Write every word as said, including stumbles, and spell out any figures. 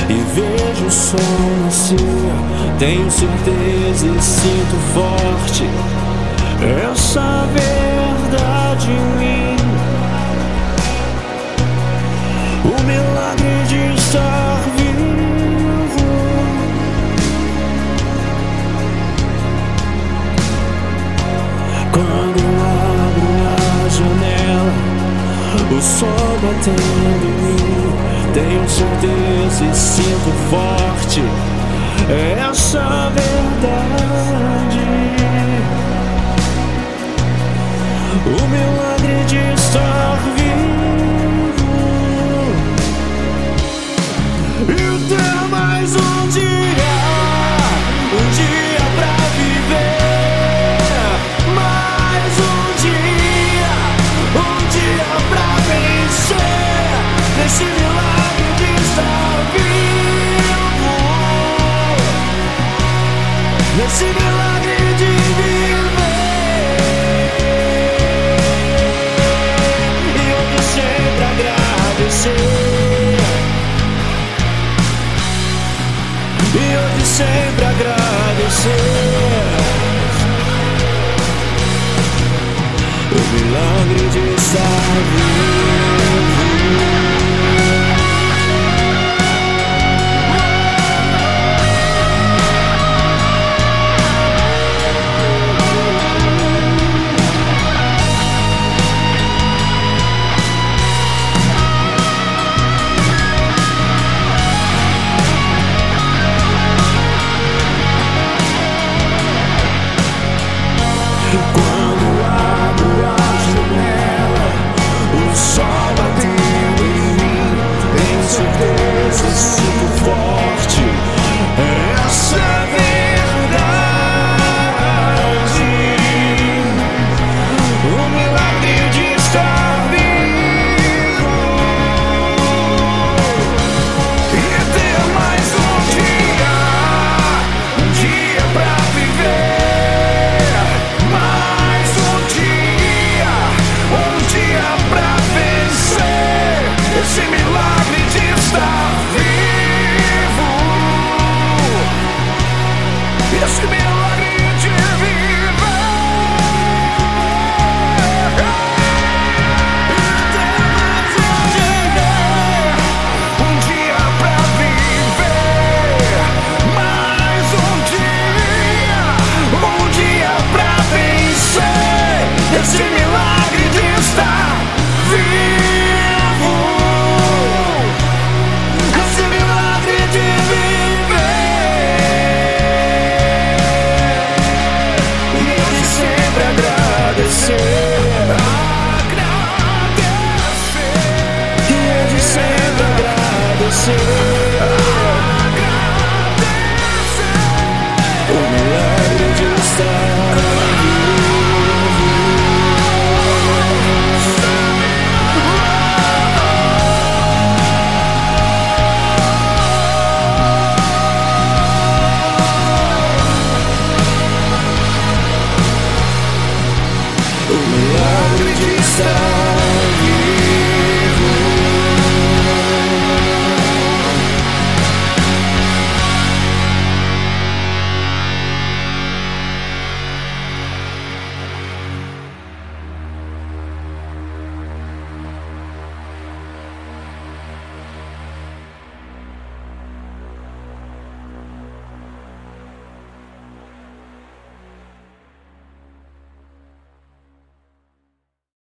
e vejo o sol nascer. Tenho certeza e sinto forte essa verdade em mim, o milagre de estar vivo. Quando abro a janela, o sol batendo em mim, tenho certeza e sinto forte essa verdade, o milagre de estar vivo e ter mais um dia, um dia pra viver, mais um dia, um dia pra vencer nesse milagre de estar vivo, nesse milagre de viver. E hoje sempre agradecer, e hoje sempre agradecer o milagre de estar vivo. Quando abro a janela, o sol batendo em mim, tenho certeza e sinto forte essa verdade, o milagre de estar vivo e ter mais um dia, um dia pra viver. Esse milagre de estar vivo, esse milagre